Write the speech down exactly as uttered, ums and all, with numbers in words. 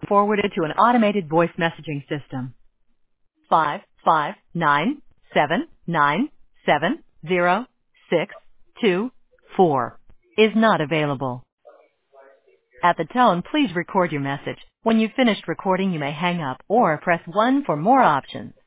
forwarded to an automated voice messaging system. Five five nine seven nine seven zero six two four is not available. At the tone, please record your message. When you've finished recording, you may hang up or press one for more options.